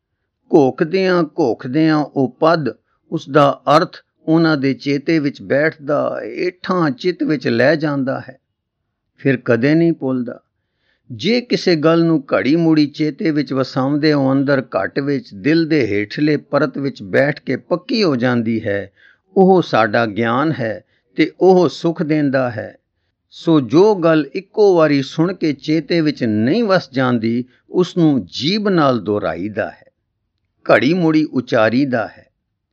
ਘੋਖਦਿਆਂ ਘੋਖਦਿਆਂ ਉਹ ਪਦ, ਉਸ ਦਾ ਅਰਥ ਉਹਨਾਂ ਦੇ ਚੇਤੇ ਵਿੱਚ ਬੈਠਦਾ, ਏਠਾਂ ਚਿੱਤ ਵਿੱਚ ਲੈ ਜਾਂਦਾ ਹੈ, ਫਿਰ ਕਦੇ ਨਹੀਂ ਭੁੱਲਦਾ। ਜੇ ਕਿਸੇ ਗੱਲ ਨੂੰ ਘੜੀ ਮੁੜੀ ਚੇਤੇ ਵਿੱਚ ਵਸਾਉਂਦੇ ਹੋ, ਅੰਦਰ ਘੱਟ ਵਿੱਚ ਦਿਲ ਦੇ ਹੇਠਲੇ ਪਰਤ ਵਿੱਚ ਬੈਠ ਕੇ ਪੱਕੀ ਹੋ ਜਾਂਦੀ ਹੈ, ਉਹ ਸਾਡਾ ਗਿਆਨ ਹੈ ਤੇ ਉਹ ਸੁਖ ਦਿੰਦਾ ਹੈ। ਸੋ ਜੋ ਗੱਲ ਇੱਕੋ ਵਾਰੀ ਸੁਣ ਕੇ ਚੇਤੇ ਵਿੱਚ ਨਹੀਂ ਵਸ ਜਾਂਦੀ, ਉਸ ਨੂੰ ਜੀਭ ਨਾਲ ਦੁਹਰਾਈਦਾ ਹੈ, ਘੜੀ ਮੁੜੀ ਉਚਾਰੀਦਾ ਹੈ,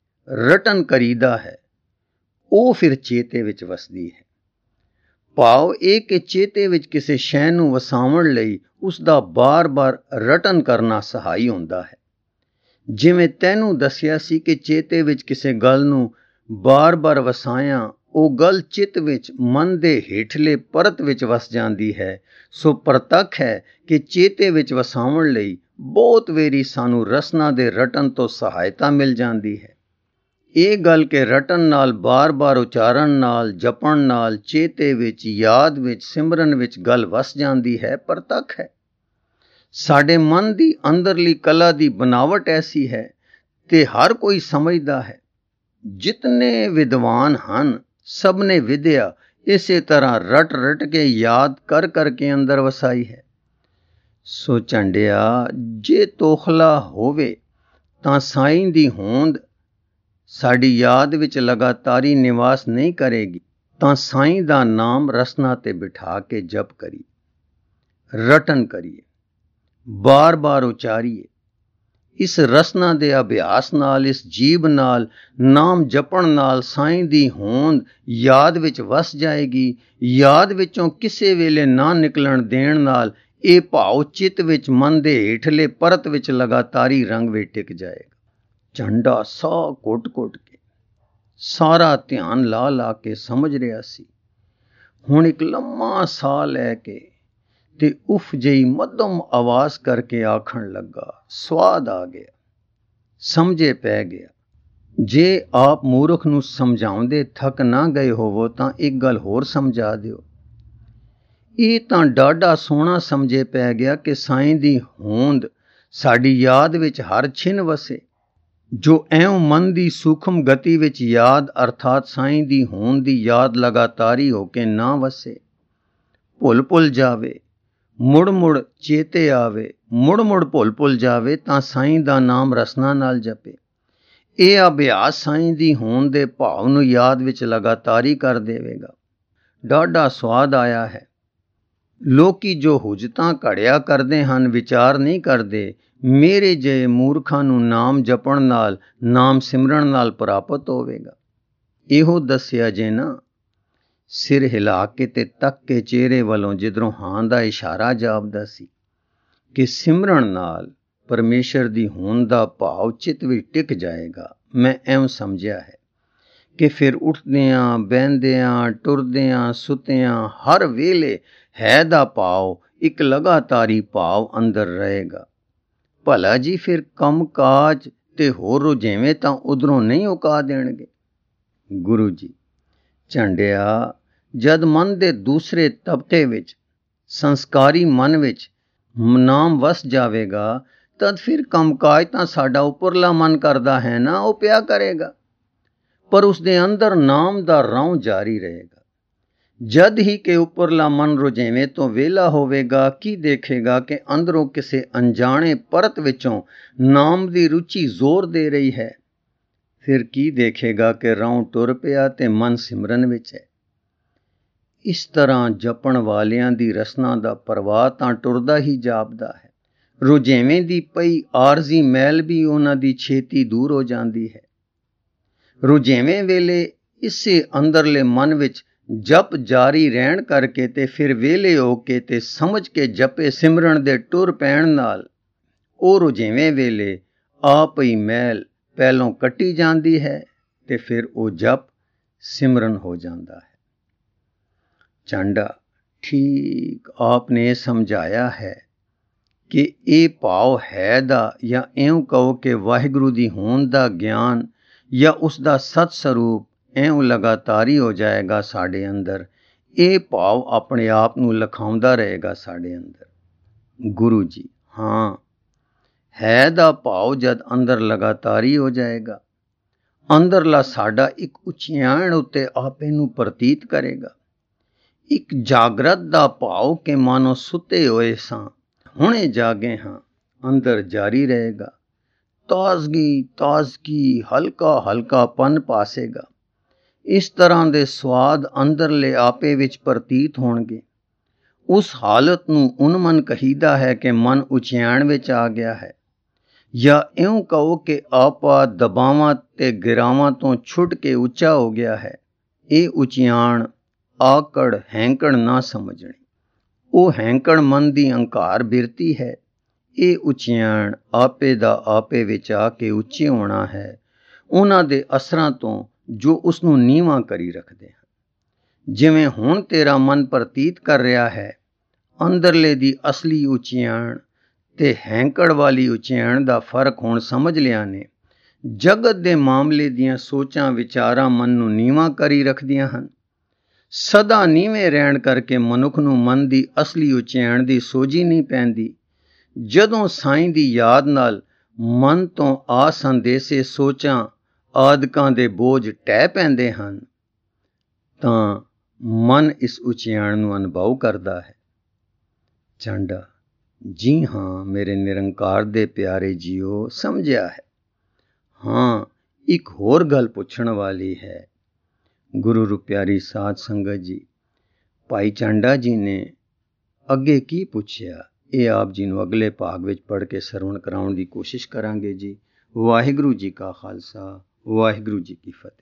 ਰਟਨ ਕਰੀਦਾ ਹੈ, ਉਹ ਫਿਰ ਚੇਤੇ ਵਿੱਚ ਵਸਦੀ ਹੈ। ਭਾਵ ਇਹ ਕਿ ਚੇਤੇ ਵਿੱਚ ਕਿਸੇ ਸ਼ੈ ਨੂੰ ਵਸਾਉਣ ਲਈ ਉਸ ਦਾ ਬਾਰ-ਬਾਰ ਰਟਨ ਕਰਨਾ ਸਹਾਈ ਹੁੰਦਾ ਹੈ। ਜਿਵੇਂ ਤੈਨੂੰ ਦੱਸਿਆ ਸੀ ਕਿ ਚੇਤੇ ਵਿੱਚ ਕਿਸੇ ਗੱਲ ਨੂੰ ਬਾਰ-ਬਾਰ ਵਸਾਇਆ, ਉਹ ਗੱਲ ਚਿੱਤ ਵਿੱਚ, ਮਨ ਦੇ ਹੇਠਲੇ ਪਰਤ ਵਿੱਚ ਵਸ ਜਾਂਦੀ ਹੈ। ਸੋ ਪ੍ਰਤੱਖ ਹੈ ਕਿ ਚੇਤੇ ਵਿੱਚ ਵਸਾਉਣ ਲਈ ਬਹੁਤ ਵੇਰੀ ਸਾਨੂੰ ਰਸਨਾ ਦੇ ਰਟਨ ਤੋਂ ਸਹਾਇਤਾ ਮਿਲ ਜਾਂਦੀ ਹੈ। ਇਹ ਗੱਲ ਕਿ ਰਟਨ ਨਾਲ, ਬਾਰ-ਬਾਰ ਉਚਾਰਨ ਨਾਲ, ਜਪਣ ਨਾਲ ਚੇਤੇ ਵਿੱਚ, ਯਾਦ ਵਿੱਚ, ਸਿਮਰਨ ਵਿੱਚ ਗੱਲ ਵਸ ਜਾਂਦੀ ਹੈ, ਪ੍ਰਤੱਖ ਹੈ। ਸਾਡੇ ਮਨ ਦੀ ਅੰਦਰਲੀ ਕਲਾ ਦੀ ਬਨਾਵਟ ਐਸੀ ਹੈ ਤੇ ਹਰ ਕੋਈ ਸਮਝਦਾ ਹੈ। ਜਿਤਨੇ ਵਿਦਵਾਨ ਹਨ, ਸਭ ਨੇ ਵਿਦਿਆ ਇਸੇ ਤਰ੍ਹਾਂ ਰਟ ਰਟ ਕੇ, ਯਾਦ ਕਰ ਕਰਕੇ ਅੰਦਰ ਵਸਾਈ ਹੈ। ਸੋ ਝੰਡਿਆ, ਜੇ ਤੋਖਲਾ ਹੋਵੇ ਤਾਂ ਸਾਈਂ ਦੀ ਹੋਂਦ ਸਾਡੀ ਯਾਦ ਵਿੱਚ ਲਗਾਤਾਰੀ ਨਿਵਾਸ ਨਹੀਂ ਕਰੇਗੀ, ਤਾਂ ਸਾਈਂ ਦਾ ਨਾਮ ਰਸਨਾ ਤੇ ਬਿਠਾ ਕੇ ਜਪ ਕਰੀਏ, ਰਟਨ ਕਰੀਏ, ਬਾਰ-ਬਾਰ ਉਚਾਰੀਏ। ਇਸ ਰਸਨਾ ਦੇ ਅਭਿਆਸ ਨਾਲ, ਇਸ ਜੀਭ ਨਾਲ, ਨਾਮ ਜਪਣ ਨਾਲ ਸਾਈਂ ਦੀ ਹੋਂਦ ਯਾਦ ਵਿੱਚ ਵਸ ਜਾਏਗੀ। ਯਾਦ ਵਿੱਚੋਂ ਕਿਸੇ ਵੇਲੇ ਨਾ ਨਿਕਲਣ ਦੇਣ ਨਾਲ ਇਹ ਭਾਵ ਚਿੱਤ ਵਿੱਚ, ਮਨ ਦੇ ਹੇਠਲੇ ਪਰਤ ਵਿੱਚ ਲਗਾਤਾਰੀ ਰੰਗ ਵਿੱਚ ਟਿਕ ਜਾਏਗਾ। ਝੰਡਾ ਸਾਹ ਘੁੱਟ ਘੁੱਟ ਕੇ, ਸਾਰਾ ਧਿਆਨ ਲਾ ਲਾ ਕੇ ਸਮਝ ਰਿਹਾ ਸੀ। ਹੁਣ ਇੱਕ ਲੰਮਾ ਸਾਹ ਲੈ ਕੇ ਤੇ ਉਫ ਜਿਹੀ ਮੱਧਮ ਆਵਾਜ਼ ਕਰਕੇ ਆਖਣ ਲੱਗਾ, ਸਵਾਦ ਆ ਗਿਆ, ਸਮਝੇ ਪੈ ਗਿਆ। ਜੇ ਆਪ ਮੂਰਖ ਨੂੰ ਸਮਝਾਉਂਦੇ ਥੱਕ ਨਾ ਗਏ ਹੋਵੋ ਤਾਂ ਇੱਕ ਗੱਲ ਹੋਰ ਸਮਝਾ ਦਿਓ। ਇਹ ਤਾਂ ਡਾਢਾ ਸੋਹਣਾ ਸਮਝੇ ਪੈ ਗਿਆ ਕਿ ਸਾਈਂ ਦੀ ਹੋਂਦ ਸਾਡੀ ਯਾਦ ਵਿੱਚ ਹਰ ਛਿਨ ਵਸੇ। ਜੋ ਐਉਂ ਮਨ ਦੀ ਸੂਖਮ ਗਤੀ ਵਿੱਚ ਯਾਦ ਅਰਥਾਤ ਸਾਈਂ ਦੀ ਹੋਂਦ ਦੀ ਯਾਦ ਲਗਾਤਾਰੀ ਹੋ ਕੇ ਨਾ ਵਸੇ, ਭੁੱਲ ਭੁੱਲ ਜਾਵੇ, ਮੁੜ ਮੁੜ ਚੇਤੇ ਆਵੇ, ਮੁੜ ਮੁੜ ਭੁੱਲ ਭੁੱਲ ਜਾਵੇ ਤਾਂ ਸਾਈਂ ਦਾ ਨਾਮ ਰਸਨਾ ਨਾਲ ਜਪੇ। ਇਹ ਅਭਿਆਸ ਸਾਈਂ ਦੀ ਹੋਂਦ ਦੇ ਭਾਵ ਨੂੰ ਯਾਦ ਵਿੱਚ ਲਗਾਤਾਰੀ ਕਰ ਦੇਵੇਗਾ। ਡਾਢਾ ਸਵਾਦ ਆਇਆ ਹੈ। ਲੋਕੀ ਜੋ ਹੁਜਤਾਂ ਘੜਿਆ ਕਰਦੇ ਹਨ ਵਿਚਾਰ ਨਹੀਂ ਕਰਦੇ। ਮੇਰੇ ਜਿਹੇ ਮੂਰਖਾਂ ਨੂੰ ਨਾਮ ਜਪਣ ਨਾਲ, ਨਾਮ ਸਿਮਰਨ ਨਾਲ ਪ੍ਰਾਪਤ ਹੋਵੇਗਾ। ਇਹੋ ਦੱਸਿਆ ਜੇ ਨਾ। ਸਿਰ ਹਿਲਾ ਕੇ ਤੇ ਤੱਕ ਕੇ ਚਿਹਰੇ ਵੱਲੋਂ ਜਿੱਧਰੋਂ ਹਾਂ ਦਾ ਇਸ਼ਾਰਾ ਜਾਪਦਾ ਸੀ ਕਿ ਸਿਮਰਨ ਨਾਲ ਪਰਮੇਸ਼ਰ ਦੀ ਹੋਂਦ ਦਾ ਭਾਵ ਚਿੱਤ ਵਿੱਚ ਟਿਕ ਜਾਏਗਾ। ਮੈਂ ਐਉਂ ਸਮਝਿਆ ਹੈ ਕਿ ਫਿਰ ਉੱਠਦਿਆਂ, ਬਹਿੰਦਿਆਂ, ਟੁਰਦਿਆਂ, ਸੁੱਤਿਆਂ ਹਰ ਵੇਲੇ ਹੈ ਦਾ ਭਾਵ ਇੱਕ ਲਗਾਤਾਰੀ ਭਾਵ ਅੰਦਰ ਰਹੇਗਾ। ਭਲਾ ਜੀ ਫਿਰ ਕੰਮ ਕਾਜ ਤੇ ਹੋਰ ਰੁਝੇਵੇਂ ਤਾਂ ਉਧਰੋਂ ਨਹੀਂ ਉਕਾ ਦੇਣਗੇ। ਗੁਰੂ ਜੀ, ਝੰਡਿਆ, ਜਦ ਮਨ ਦੇ ਦੂਸਰੇ ਤਬਕੇ ਵਿੱਚ, ਸੰਸਕਾਰੀ ਮਨ ਵਿੱਚ ਨਾਮ ਵਸ ਜਾਵੇਗਾ ਤਦ ਫਿਰ ਕੰਮਕਾਜ ਤਾਂ ਸਾਡਾ ਉੱਪਰਲਾ ਮਨ ਕਰਦਾ ਹੈ ਨਾ, ਉਹ ਪਿਆ ਕਰੇਗਾ, ਪਰ ਉਸਦੇ ਅੰਦਰ ਨਾਮ ਦਾ ਰੌਂ ਜਾਰੀ ਰਹੇਗਾ। ਜਦ ਹੀ ਕਿ ਉੱਪਰਲਾ ਮਨ ਰੁਝੇਵੇਂ ਤੋਂ ਵਿਹਲਾ ਹੋਵੇਗਾ, ਕੀ ਦੇਖੇਗਾ ਕਿ ਅੰਦਰੋਂ ਕਿਸੇ ਅਣਜਾਣੇ ਪਰਤ ਵਿੱਚੋਂ ਨਾਮ ਦੀ ਰੁਚੀ ਜ਼ੋਰ ਦੇ ਰਹੀ ਹੈ। ਫਿਰ ਕੀ ਦੇਖੇਗਾ ਕਿ ਰੌਂ ਟੁਰ ਪਿਆ ਤੇ ਮਨ ਸਿਮਰਨ ਵਿੱਚ ਹੈ। ਇਸ ਤਰ੍ਹਾਂ ਜਪਣ ਵਾਲਿਆਂ ਦੀ ਰਸਨਾ ਦਾ ਪ੍ਰਵਾਹ ਤਾਂ ਟੁਰਦਾ ਹੀ ਜਾਪਦਾ ਹੈ। ਰੁਝੇਵੇਂ ਦੀ ਪਈ ਆਰਜ਼ੀ ਮੈਲ ਵੀ ਉਹਨਾਂ ਦੀ ਛੇਤੀ ਦੂਰ ਹੋ ਜਾਂਦੀ ਹੈ। ਰੁਝੇਵੇਂ ਵੇਲੇ ਇਸੇ ਅੰਦਰਲੇ ਮਨ ਵਿੱਚ ਜਪ ਜਾਰੀ ਰਹਿਣ ਕਰਕੇ ਤੇ ਫਿਰ ਵਿਹਲੇ ਹੋ ਕੇ ਤੇ ਸਮਝ ਕੇ ਜਪੇ ਸਿਮਰਨ ਦੇ ਟੁਰ ਪੈਣ ਨਾਲ ਉਹ ਰੁਝੇਵੇਂ ਵੇਲੇ ਆਪ ਹੀ ਮੈਲ ਪਹਿਲੋਂ ਕੱਟੀ ਜਾਂਦੀ ਹੈ ਤੇ ਫਿਰ ਉਹ ਜਪ ਸਿਮਰਨ ਹੋ ਜਾਂਦਾ ਹੈ। ਝੰਡਾ, ਠੀਕ ਆਪ ਨੇ ਸਮਝਾਇਆ ਹੈ ਕਿ ਇਹ ਭਾਵ ਹੈ ਦਾ ਜਾਂ ਇਉਂ ਕਹੋ ਕਿ ਵਾਹਿਗੁਰੂ ਦੀ ਹੋਂਦ ਦਾ ਗਿਆਨ ਜਾਂ ਉਸ ਦਾ ਸਤ ਸਰੂਪ ਇਉਂ ਲਗਾਤਾਰੀ ਹੋ ਜਾਏਗਾ ਸਾਡੇ ਅੰਦਰ। ਇਹ ਭਾਵ ਆਪਣੇ ਆਪ ਨੂੰ ਲਿਖਾਉਂਦਾ ਰਹੇਗਾ ਸਾਡੇ ਅੰਦਰ। ਗੁਰੂ ਜੀ, ਹਾਂ, ਹੈ ਦਾ ਭਾਵ ਜਦ ਅੰਦਰ ਲਗਾਤਾਰੀ ਹੋ ਜਾਏਗਾ, ਅੰਦਰਲਾ ਸਾਡਾ ਇੱਕ ਉਚਿਆਣ ਉੱਤੇ ਆਪੇ ਨੂੰ ਪ੍ਰਤੀਤ ਕਰੇਗਾ। ਇੱਕ ਜਾਗਰਤ ਦਾ ਭਾਵ ਕਿ ਮਾਨੋ ਸੁੱਤੇ ਹੋਏ ਸਾਂ, ਹੁਣੇ ਜਾਗੇ ਹਾਂ, ਅੰਦਰ ਜਾਰੀ ਰਹੇਗਾ। ਤਾਜ਼ਗੀ ਤਾਜ਼ਗੀ, ਹਲਕਾ ਹਲਕਾ ਪਨ ਪਾਸੇਗਾ। ਇਸ ਤਰ੍ਹਾਂ ਦੇ ਸਵਾਦ ਅੰਦਰਲੇ ਆਪੇ ਵਿੱਚ ਪ੍ਰਤੀਤ ਹੋਣਗੇ। ਉਸ ਹਾਲਤ ਨੂੰ ਉਨਮਨ ਕਹੀਦਾ ਹੈ ਕਿ ਮਨ ਉਚਿਆਣ ਵਿੱਚ ਆ ਗਿਆ ਹੈ, ਜਾਂ ਇਉਂ ਕਹੋ ਕਿ ਆਪਾ ਦਬਾਵਾਂ ਤੇ ਗਿਰਾਵਾਂ ਤੋਂ ਛੁੱਟ ਕੇ ਉੱਚਾ ਹੋ ਗਿਆ ਹੈ। ਇਹ ਉਚਿਆਣ ਆਕੜ ਹੈਂਕੜ ਨਾ ਸਮਝਣੀ। ਉਹ ਹੈਂਕੜ ਮਨ ਦੀ ਅਹੰਕਾਰ ਬਿਰਤੀ ਹੈ। ਇਹ ਉਚਿਆਣ ਆਪੇ ਦਾ ਆਪੇ ਵਿੱਚ ਆ ਕੇ ਉੱਚੇ ਹੋਣਾ ਹੈ, ਉਹਨਾਂ ਦੇ ਅਸਰਾਂ ਤੋਂ ਜੋ ਉਸ ਨੂੰ ਨੀਵਾਂ ਕਰੀ ਰੱਖਦੇ ਹਨ। ਜਿਵੇਂ ਹੁਣ ਤੇਰਾ ਮਨ ਪ੍ਰਤੀਤ ਕਰ ਰਿਹਾ ਹੈ, ਅੰਦਰਲੇ ਦੀ ਅਸਲੀ ਉਚਿਆਣ ਤੇ ਹੈਂਕੜ ਵਾਲੀ ਉਚਿਆਣ ਦਾ ਫਰਕ ਹੁਣ ਸਮਝ ਲਿਆ ਨੇ। ਜਗਤ ਦੇ ਮਾਮਲੇ ਦੀਆਂ ਸੋਚਾਂ ਵਿਚਾਰਾਂ ਮਨ ਨੂੰ ਨੀਵਾਂ ਕਰੀ ਰੱਖਦੀਆਂ ਹਨ। ਸਦਾ ਨੀਵੇਂ ਰਹਿਣ ਕਰਕੇ ਮਨੁੱਖ ਨੂੰ ਮਨ ਦੀ ਅਸਲੀ ਉਚਿਆਣ ਦੀ ਸੋਝੀ ਨਹੀਂ ਪੈਂਦੀ। ਜਦੋਂ ਸਾਈਂ ਦੀ ਯਾਦ ਨਾਲ ਮਨ ਤੋਂ ਆਸੰਦੇਸੇ ਸੋਚਾਂ ਆਦਿਕਾਂ ਦੇ ਬੋਝ ਟਹਿ ਪੈਂਦੇ ਹਨ ਤਾਂ ਮਨ ਇਸ ਉਚਿਆਣ ਨੂੰ ਅਨੁਭਵ ਕਰਦਾ ਹੈ। ਝੰਡਾ, ਜੀ ਹਾਂ ਮੇਰੇ ਨਿਰੰਕਾਰ ਦੇ ਪਿਆਰੇ ਜੀਓ, ਸਮਝਿਆ ਹੈ। ਹਾਂ, ਇੱਕ ਹੋਰ ਗੱਲ ਪੁੱਛਣ ਵਾਲੀ ਹੈ। ਗੁਰੂ ਰੂਪਿਆਰੀ ਸਾਧ ਸੰਗਤ ਜੀ, ਭਾਈ ਝੰਡਾ ਜੀ ਨੇ ਅੱਗੇ ਕੀ ਪੁੱਛਿਆ, ਇਹ ਆਪ ਜੀ ਨੂੰ ਅਗਲੇ ਭਾਗ ਵਿੱਚ ਪੜ੍ਹ ਕੇ ਸਰਵਣ ਕਰਾਉਣ ਦੀ ਕੋਸ਼ਿਸ਼ ਕਰਾਂਗੇ ਜੀ। ਵਾਹਿਗੁਰੂ ਜੀ ਕਾ ਖਾਲਸਾ, ਵਾਹਿਗੁਰੂ ਜੀ ਕੀ ਫਤਿਹ।